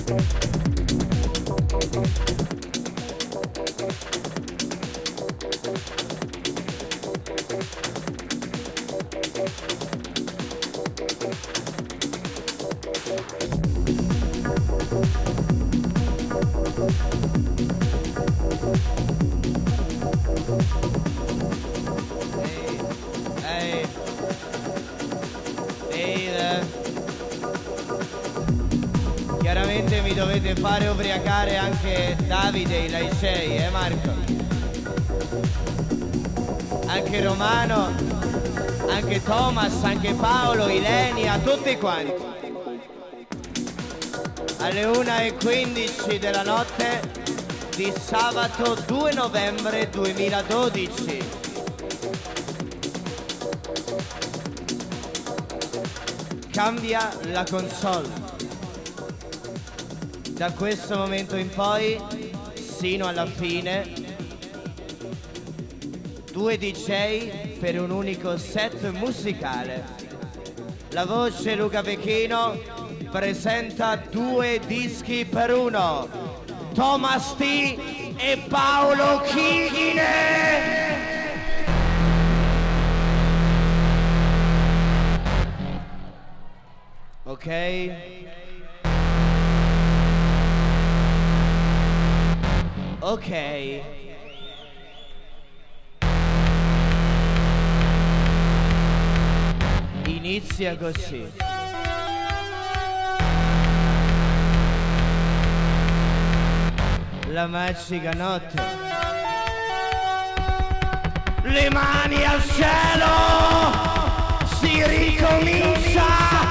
Chiaramente mi dovete fare ubriacare anche Davide, i Laicei, Marco? Anche Romano, anche Thomas, anche Paolo, Ilenia, tutti quanti. Alle 1:15 della notte di sabato 2 novembre 2012. Cambia la console. Da questo momento in poi, sino alla fine, 2 DJ per un unico set musicale. La voce Luca Pechino presenta 2 dischi per uno, Thomas T e Paolo Chichine. Ok? Ok. Inizia così. La magica notte. Le mani al cielo. Si ricomincia.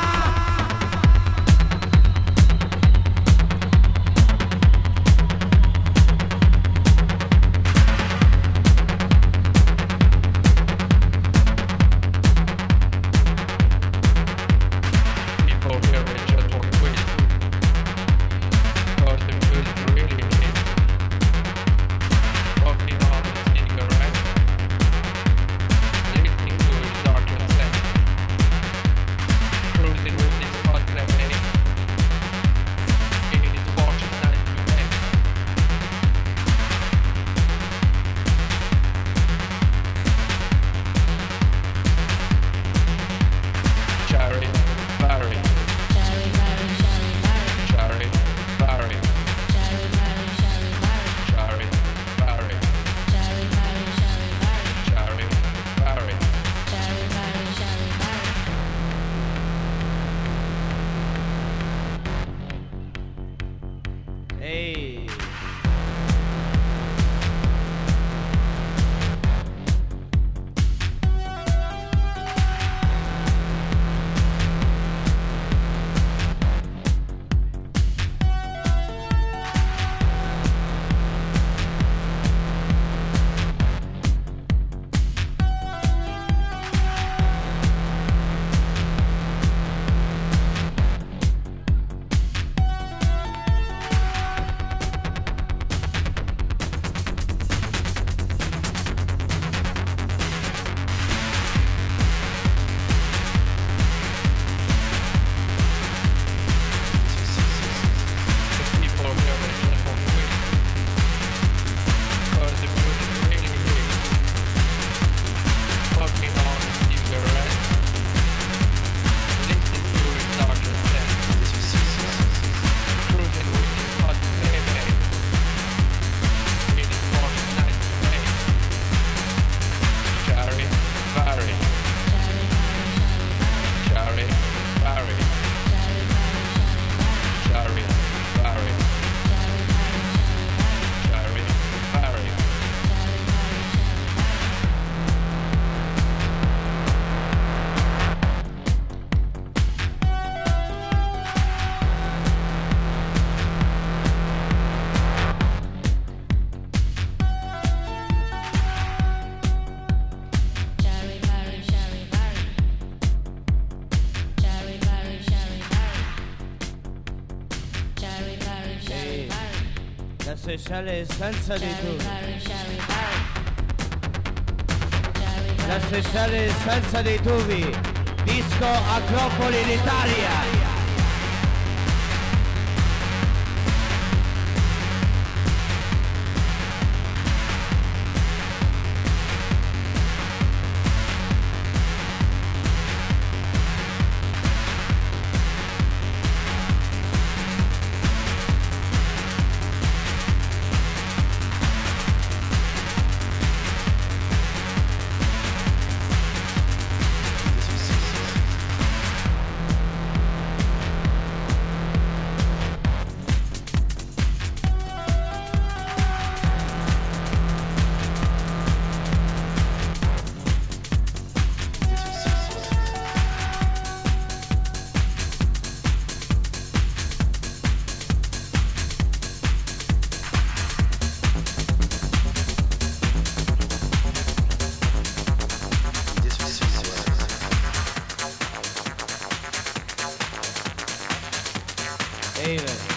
Speciale essenza di tu. La speciale essenza dei tubi. Disco Acropoli d'Italia. Baby.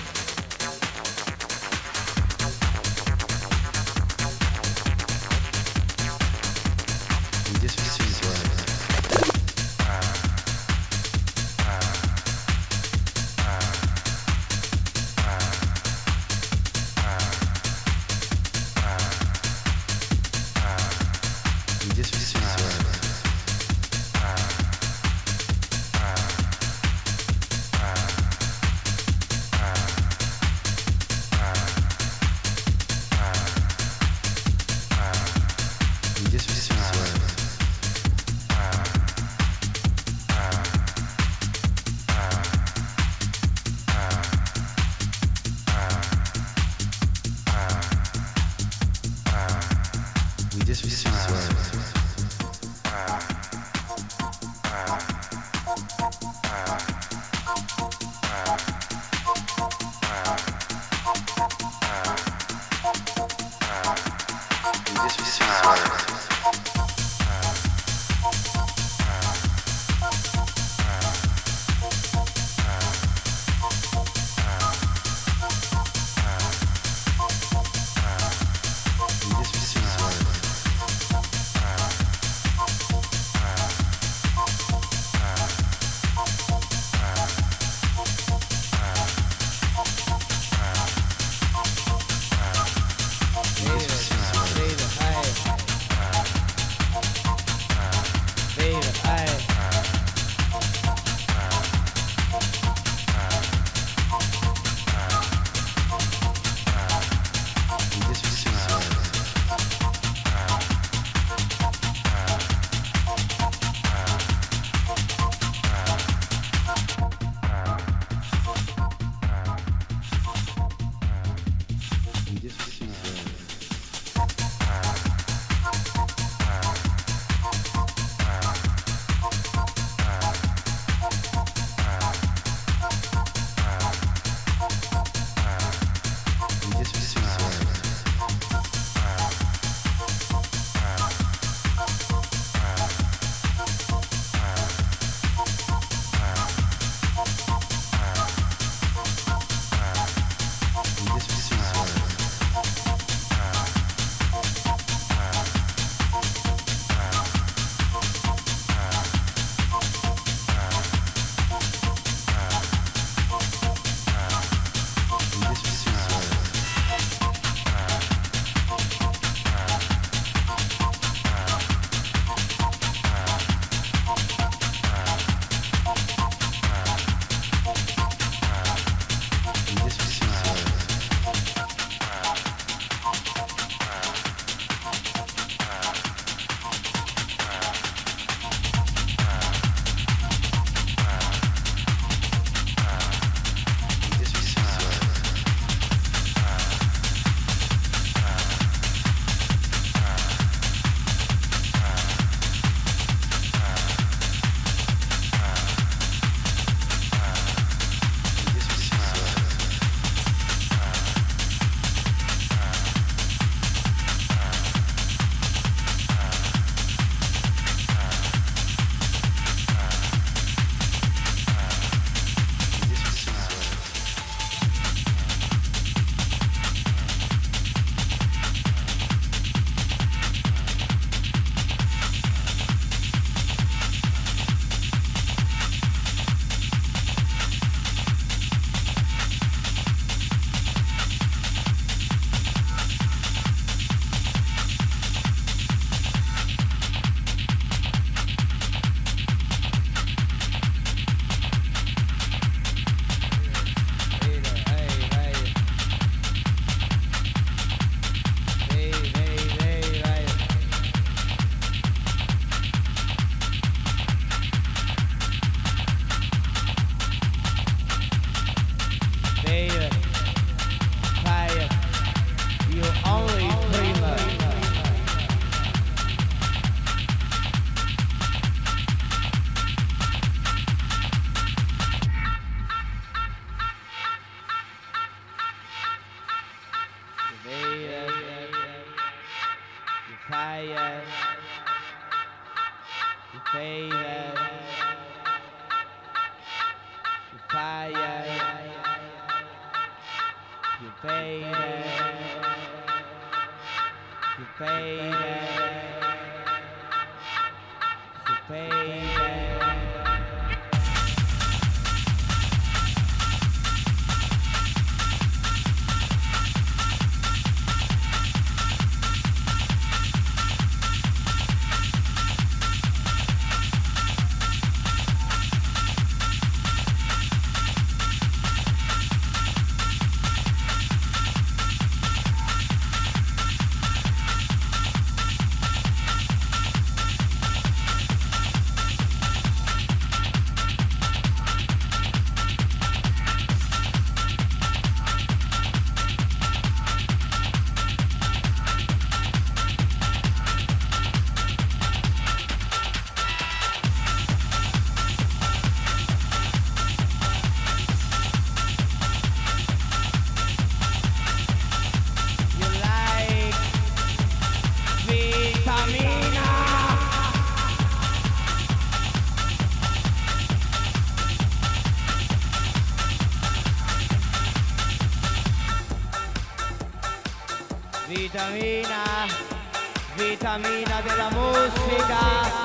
Vitamina della musica.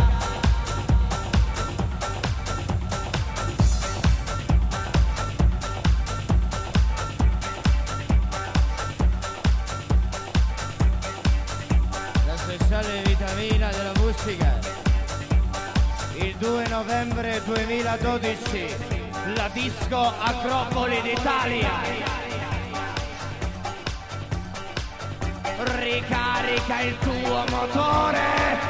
La speciale vitamina della musica. Il 2 novembre 2012, la disco Acropoli d'Italia. Ricarica il tuo motore,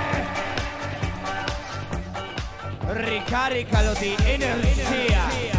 ricaricalo di energia.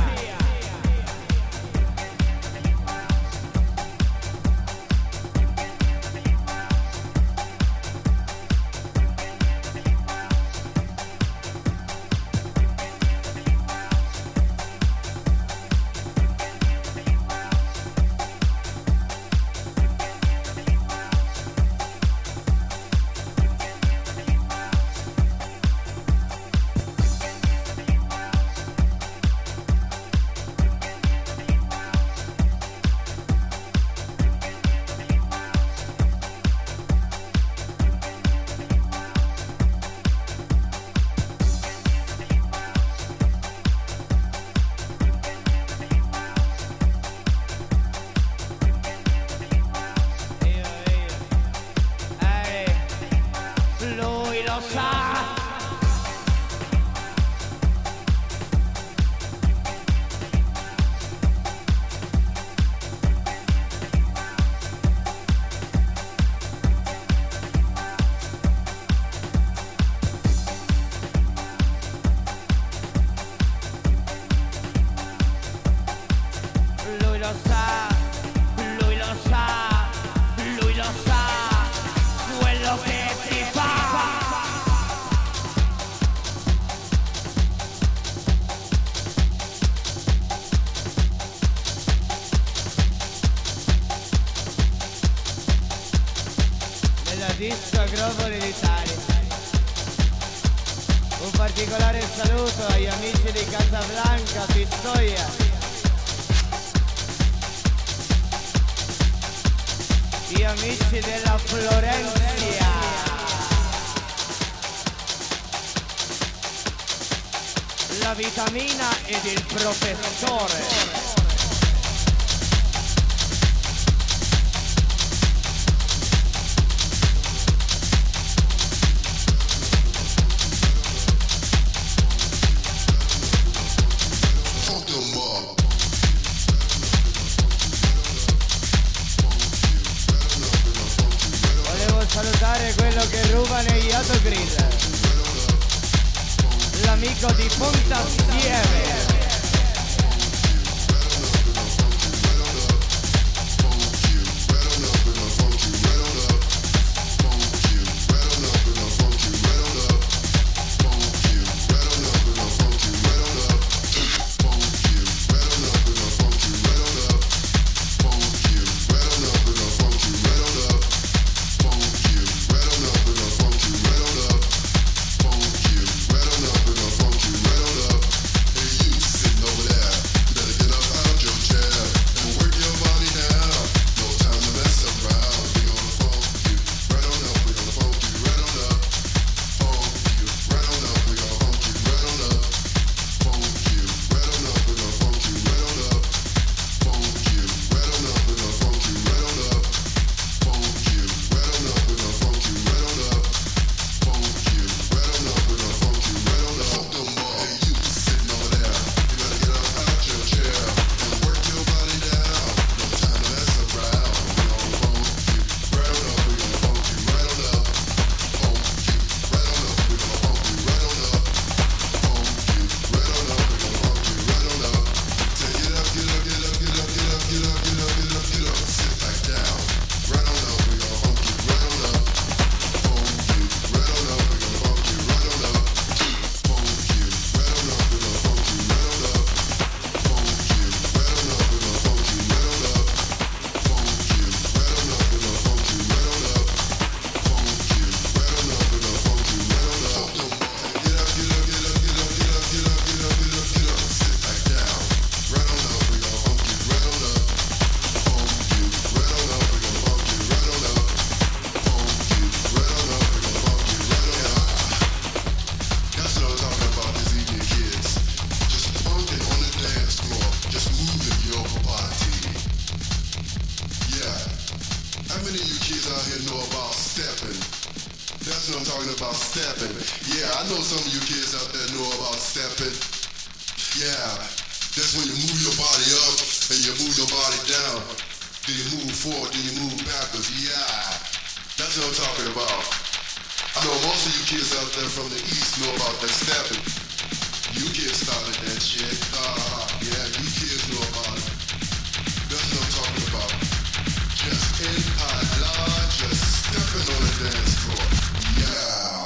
Disco Acropoli d'Italia. Un particolare saluto agli amici di Casablanca, Pistoia. Gli amici della Florencia. La vitamina ed il professore. Salutare quello che ruba negli autogrill, l'amico di Pontassieve. many of you kids out here know about stepping? That's what I'm talking about, stepping. Yeah, I know some of you kids out there know about stepping. Yeah, that's when you move your body up and you move your body down. Then you move forward, then you move backwards. Yeah, that's what I'm talking about. I know most of you kids out there from the east know about that stepping. You kids started that shit. Yeah, you kids know about it. That's what I'm talking about. Just in high, just stepping on the dance floor. Yeah.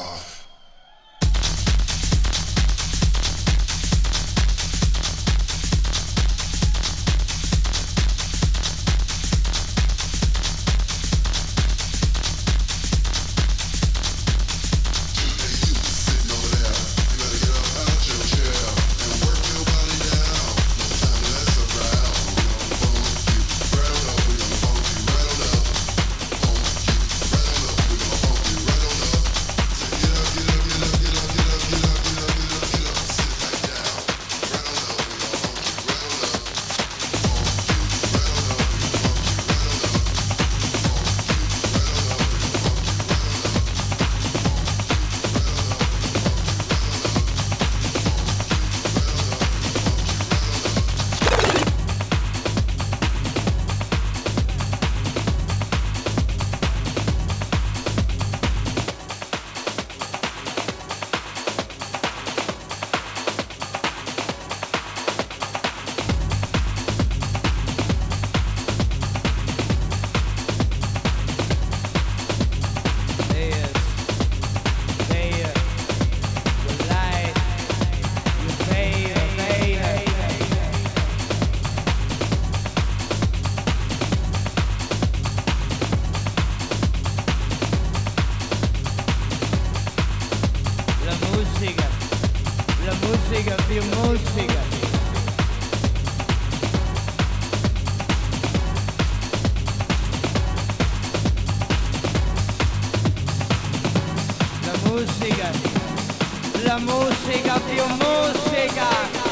La musica più musica.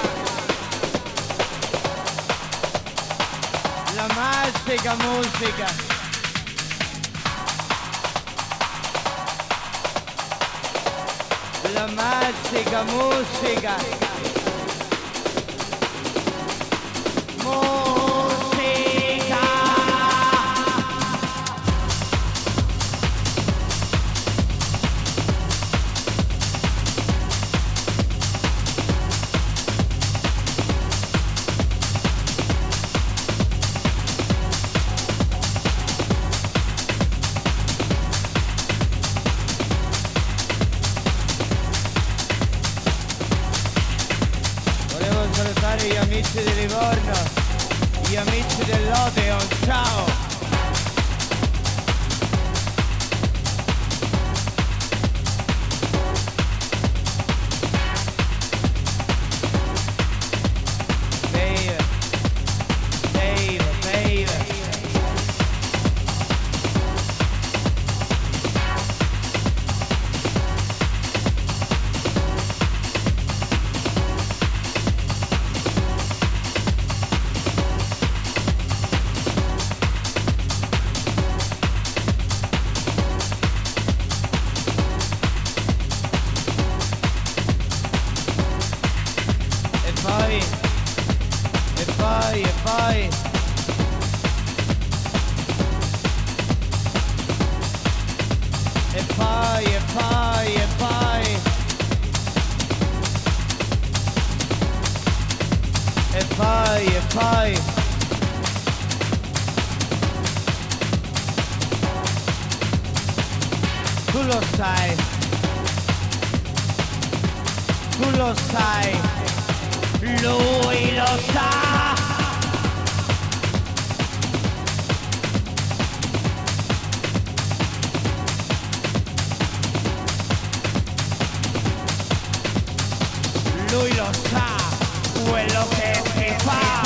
La magica musica. La magica musica. Gli amici di Livorno, gli amici dell'Odeon, ciao! Baby, baby, baby. E poi tu lo sai, lui lo sa. Lui lo sa quello che si fa.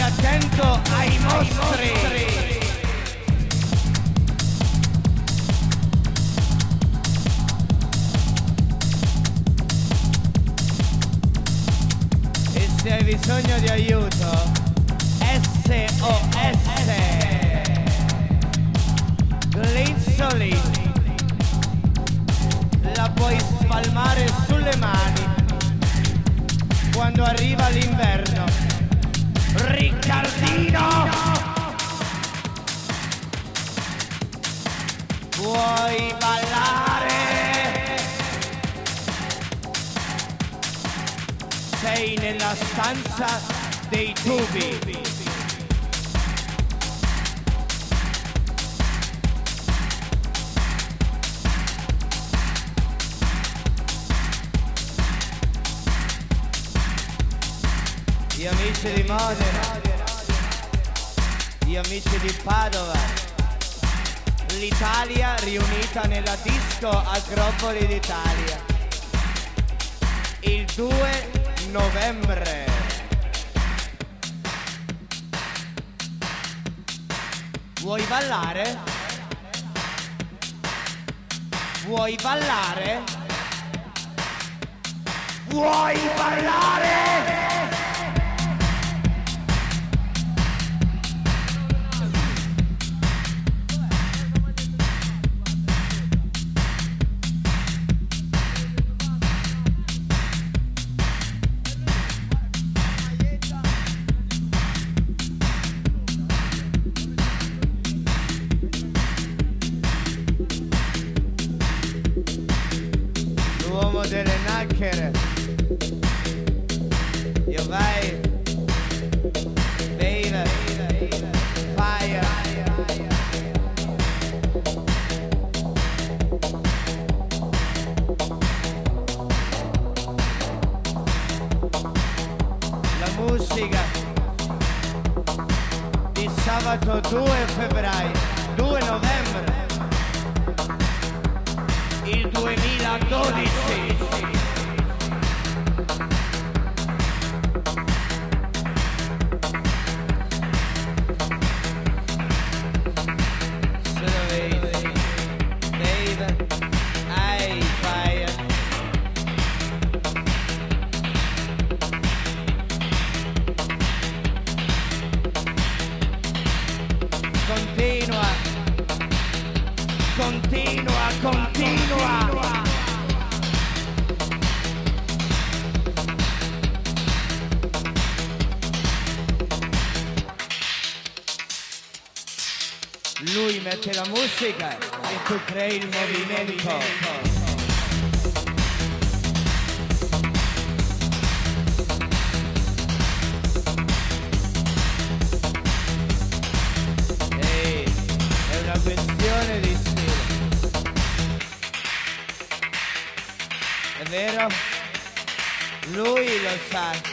attento ai mostri. E se hai bisogno di aiuto, SOS Glizzoli la puoi spalmare sulle mani quando arriva l'inverno. Riccardino, vuoi ballare? Sei nella stanza dei tubi. Gli amici di Modena, gli amici di Padova, l'Italia riunita nella disco Acropoli d'Italia, il 2 novembre. Vuoi ballare? Vuoi ballare? Vuoi ballare? L'uomo delle nacchere, io vai, baby, fire. La musica di sabato 2 febbraio, 2 novembre, il 2012. Continua. Lui mette la musica e tu crei il movimento. È una questione di stile. È vero? Lui lo sa.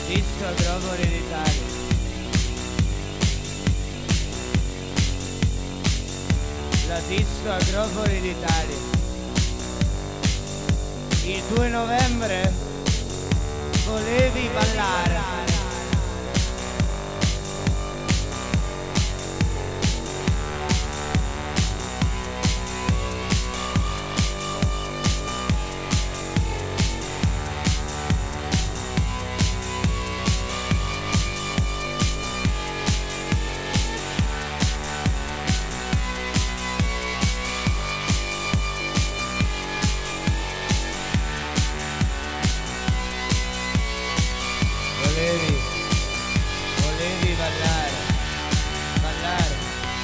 Disco Agropoli d'Italia. La Disco Agropoli d'Italia. Il 2 novembre volevi ballare. Volevi ballare, ballare.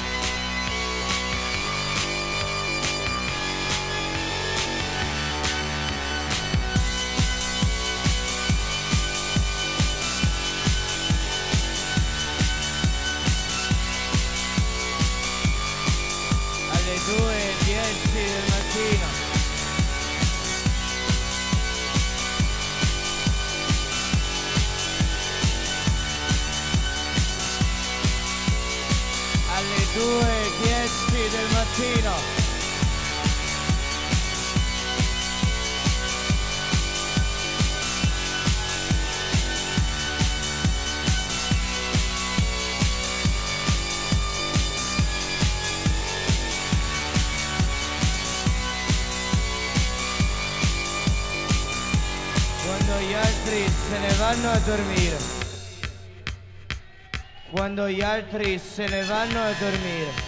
Alle 2:10 del mattino. Alle 2:10 del mattino. Quando gli altri se ne vanno a dormire. Quando gli altri se ne vanno a dormire.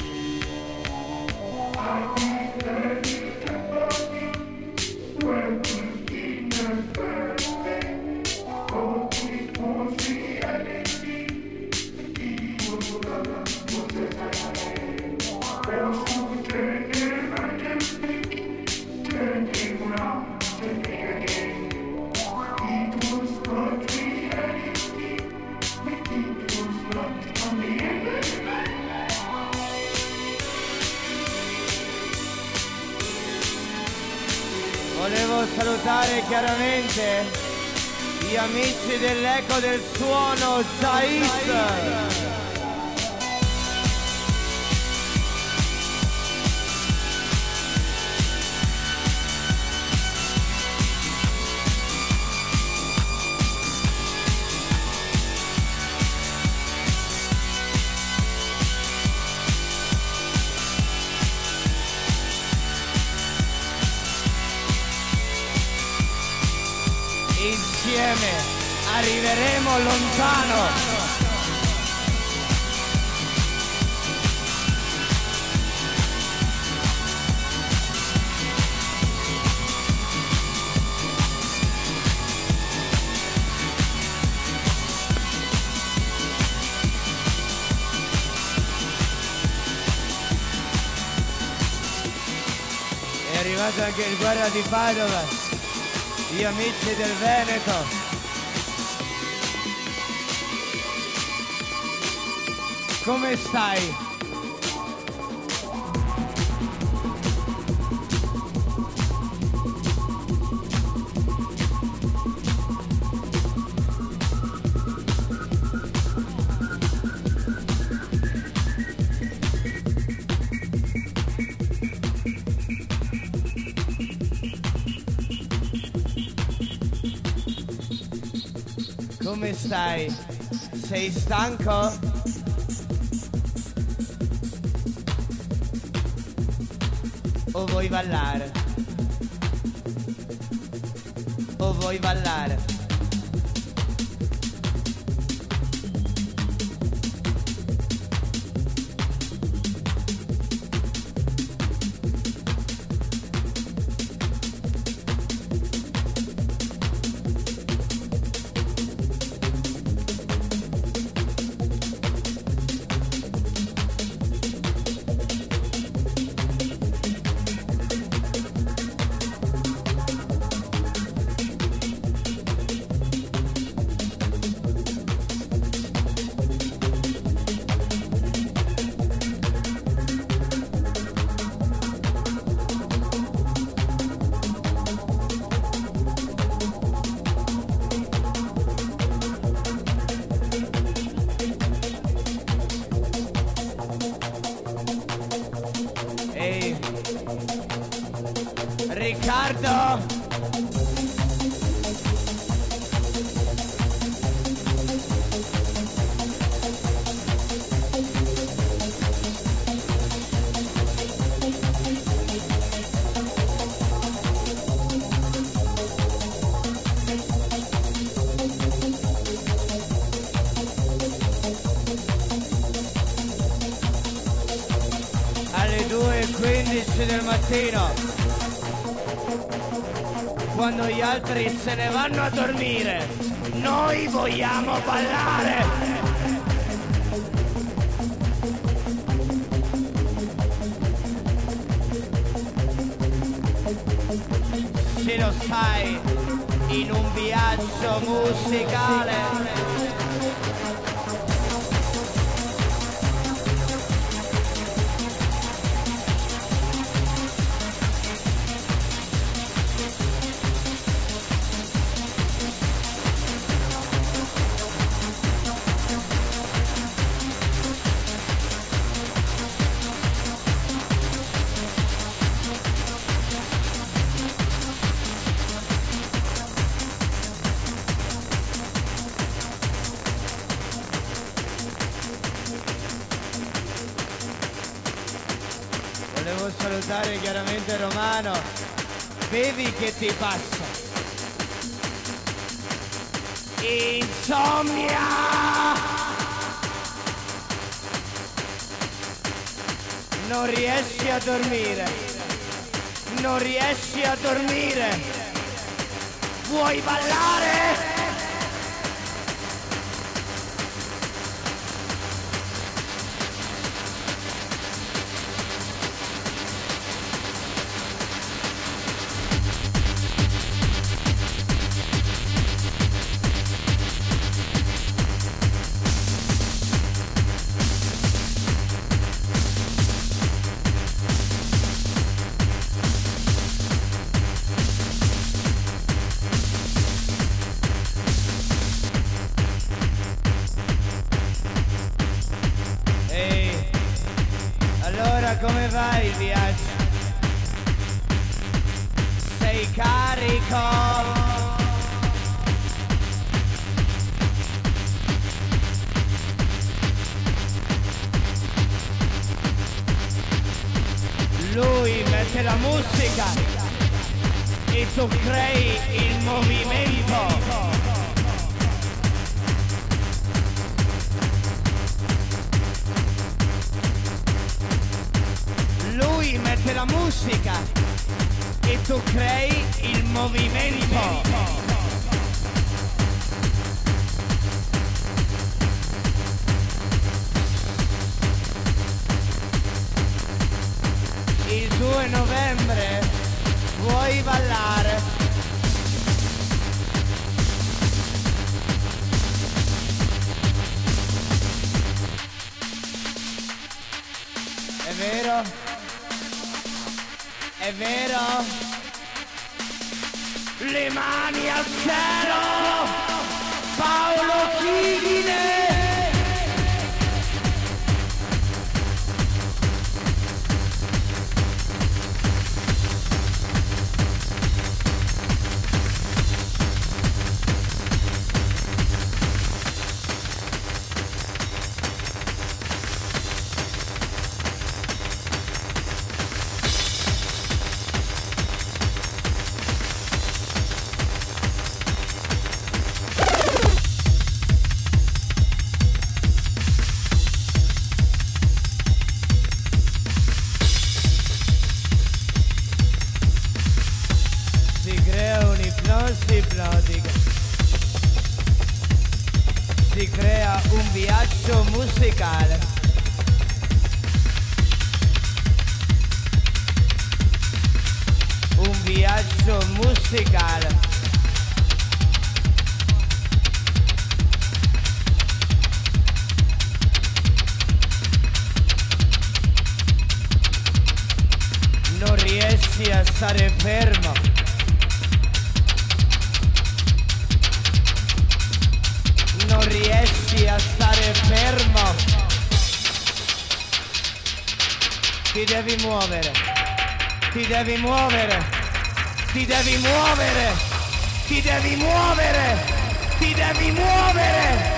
Volevo salutare chiaramente gli amici dell'Eco del Suono Zais. Insieme arriveremo lontano. È arrivato anche il Guerra di Padova. Gli amici del Veneto. Come stai? Come stai? Sei stanco? O vuoi ballare? O vuoi ballare? 11 del mattino, quando gli altri se ne vanno a dormire, noi vogliamo ballare. Se lo sai, in un viaggio musicale. Volevo salutare chiaramente Romano. Bevi che ti passa. Insomnia! Non riesci a dormire. Non riesci a dormire. Vuoi ballare? Come va il viaggio? Sei carico? Lui mette la musica e tu crei il movimento. Lui mette la musica e tu crei il movimento. Il 2 novembre vuoi ballare? È vero? È vero? Le mani al cielo! Paolo Chigine! Ipnotica. Si crea un viaggio musicale. Un viaggio musicale. Non riesci a stare fermo. Non riesci a stare fermo. Ti devi muovere. Ti devi muovere. Ti devi muovere. Ti devi muovere. Ti devi muovere.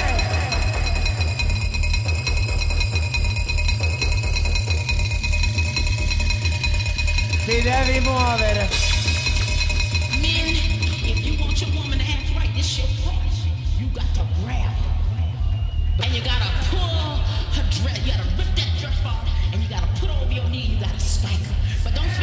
Ti devi muovere. Men, if you want your woman to act right, this your part. You got to grab her. And you gotta pull her dress. You gotta rip that dress off and you gotta put her over your knee. You gotta spank her. But don't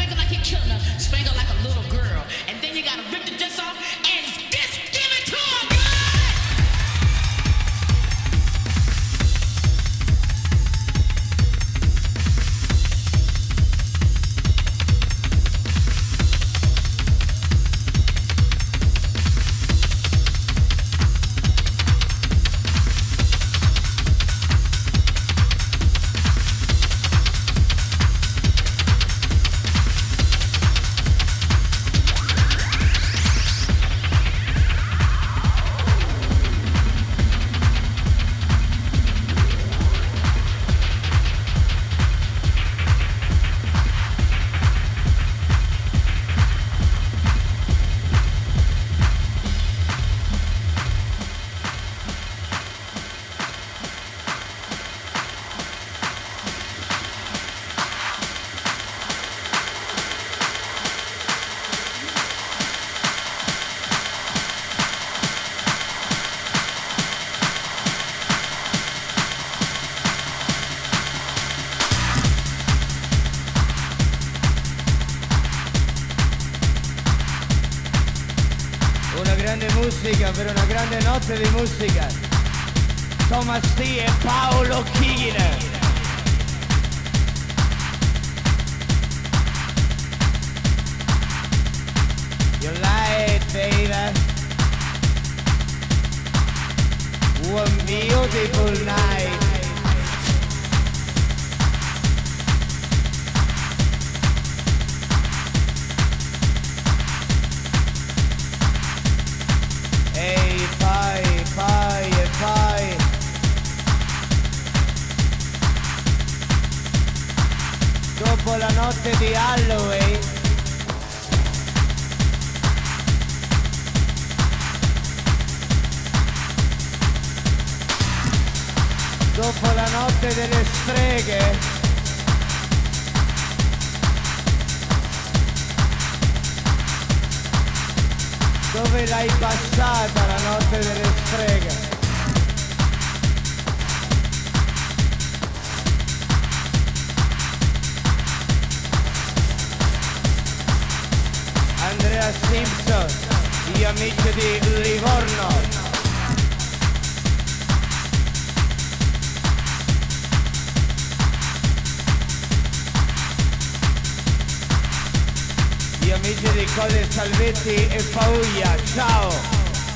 musica, per una grande notte di musica. Thomas T e Paolo Chigine. You like it, baby. One beautiful night. E poi dopo la notte di Halloween dopo la notte delle streghe dove l'hai passata la notte delle streghe? Andrea Simpson, gli amici di Livorno. Gli amici di Colle Salvetti e Puglia, ciao!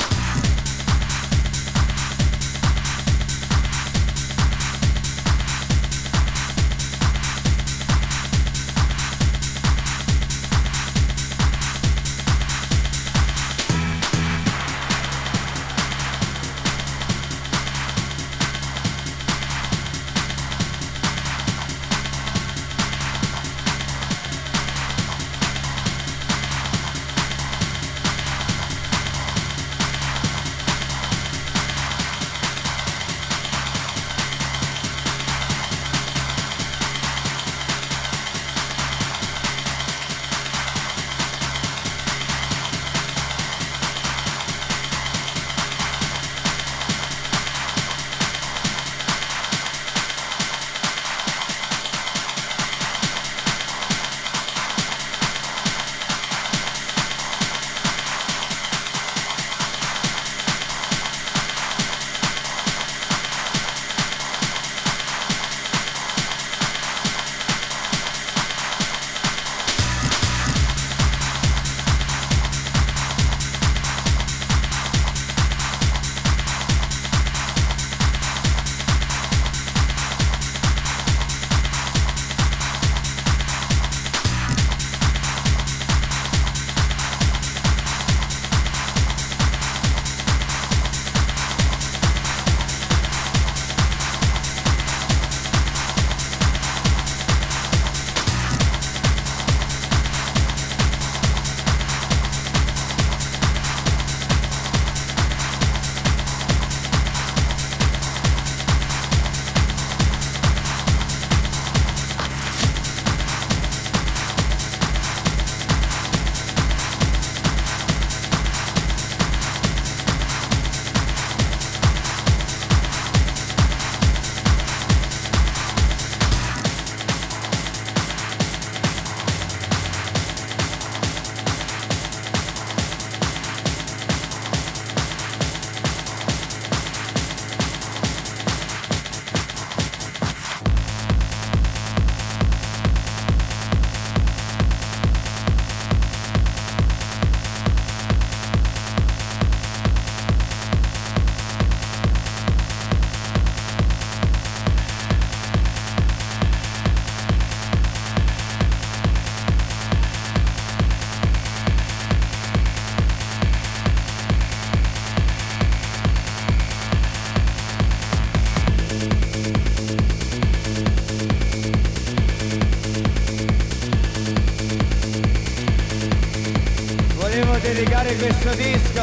dedicare questo disco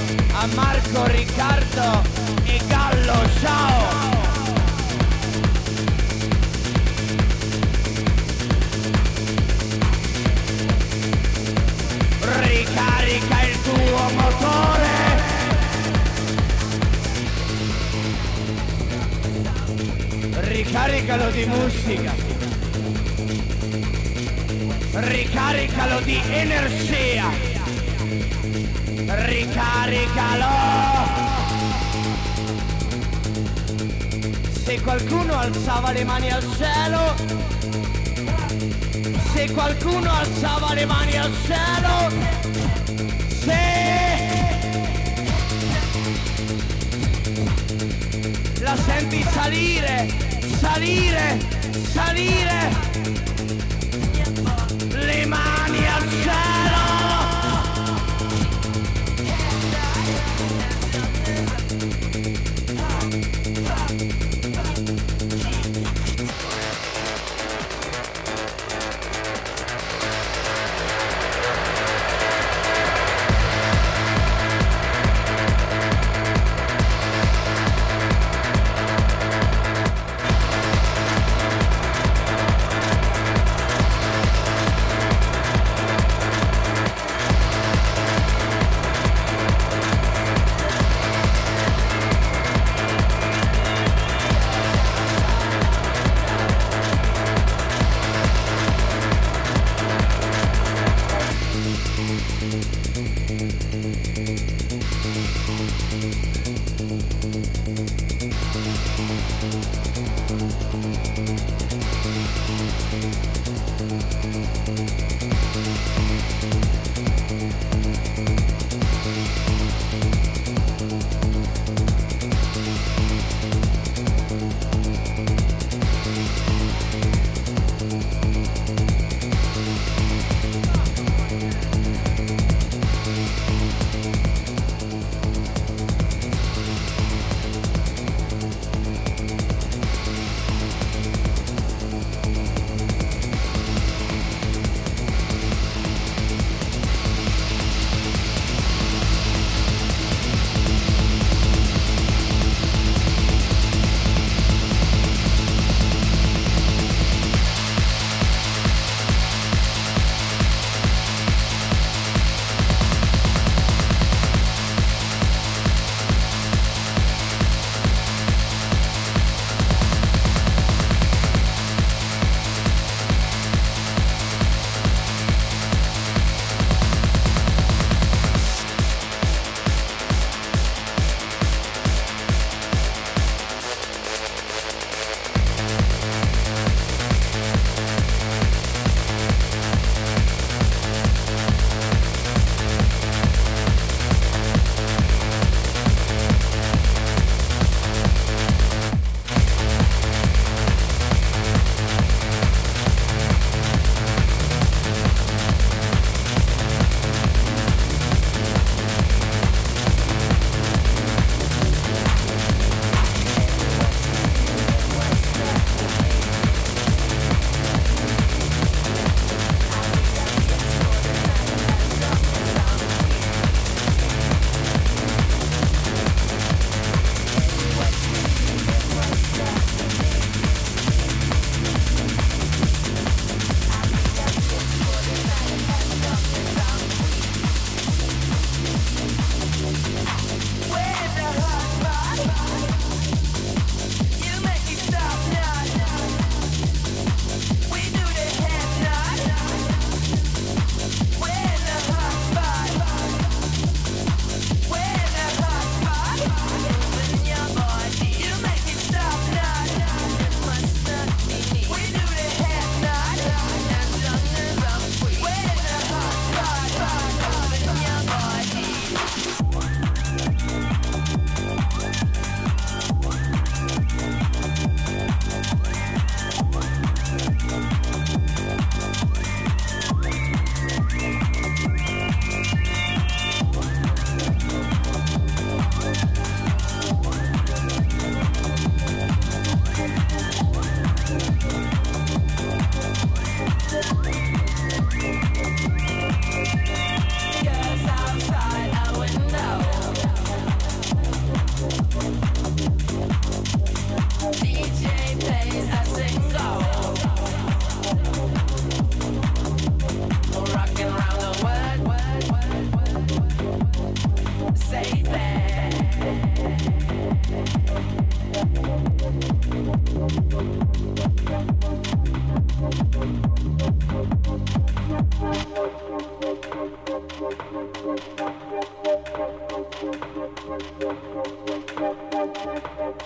a Marco, Riccardo e Gallo, ciao! Ricarica il tuo motore! Ricaricalo di musica! Ricaricalo di energia! ricaricalo. Se qualcuno alzava le mani al cielo, se qualcuno alzava le mani al cielo, se la senti salire, salire, salire, le mani al cielo.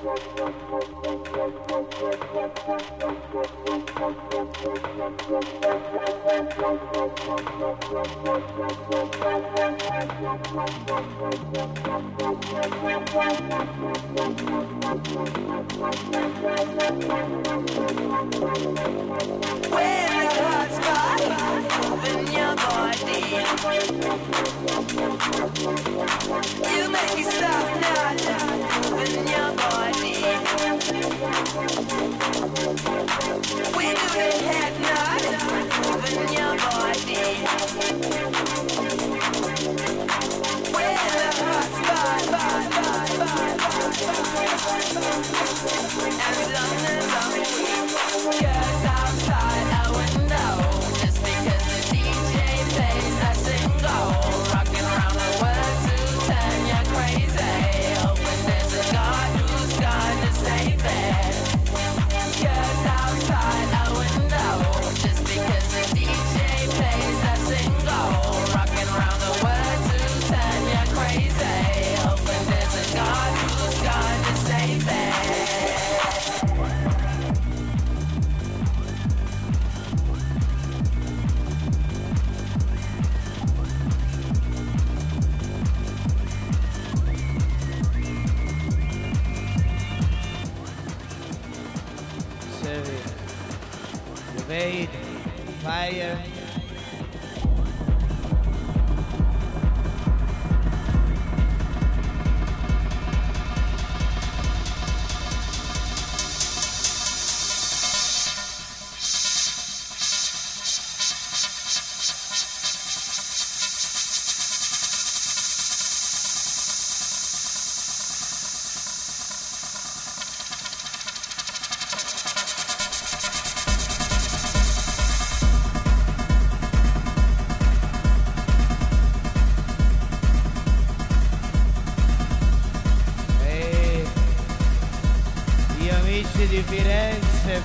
Di Firenze,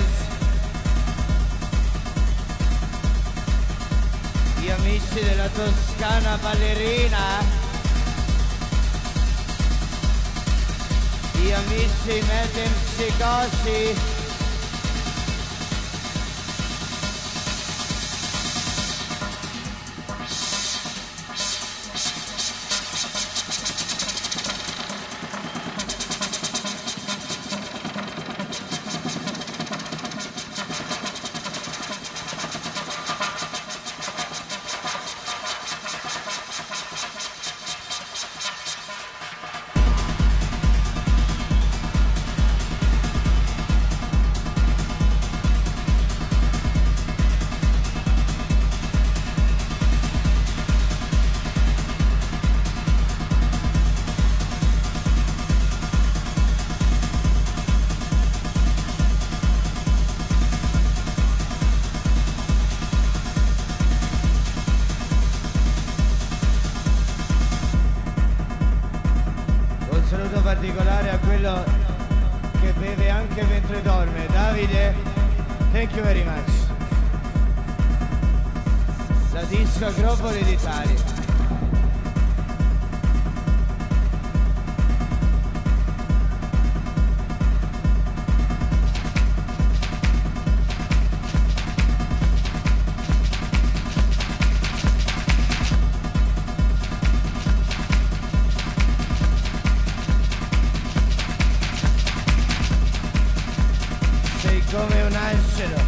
gli amici della Toscana ballerina, gli amici metempsicosi, particolare a quello che beve anche mentre dorme. Davide, thank you very much. La disco Agropoli d'Italia. Come un angelo,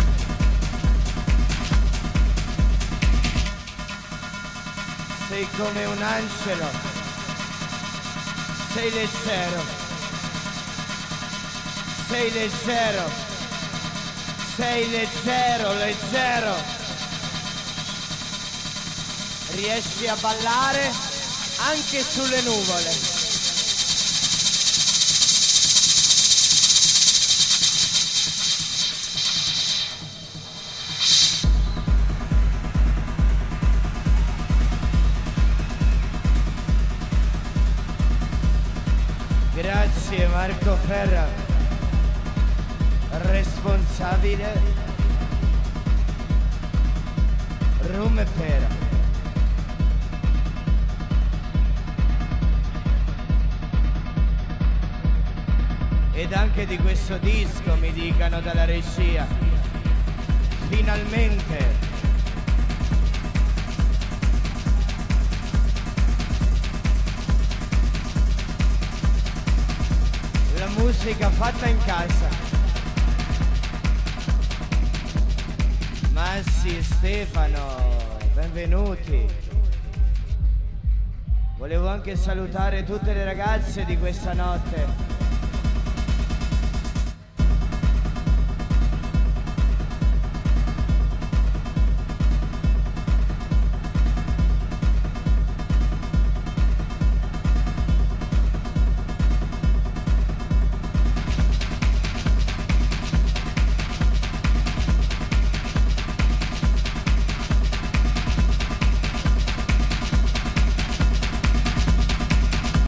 sei come un angelo, sei leggero, sei leggero, sei leggero, leggero, riesci a ballare anche sulle nuvole. Grazie Marco Ferra, responsabile Rum e Pera. ed anche di questo disco mi dicano dalla regia. Finalmente. La musica fatta in casa. Massi e Stefano, benvenuti. Volevo anche salutare tutte le ragazze di questa notte.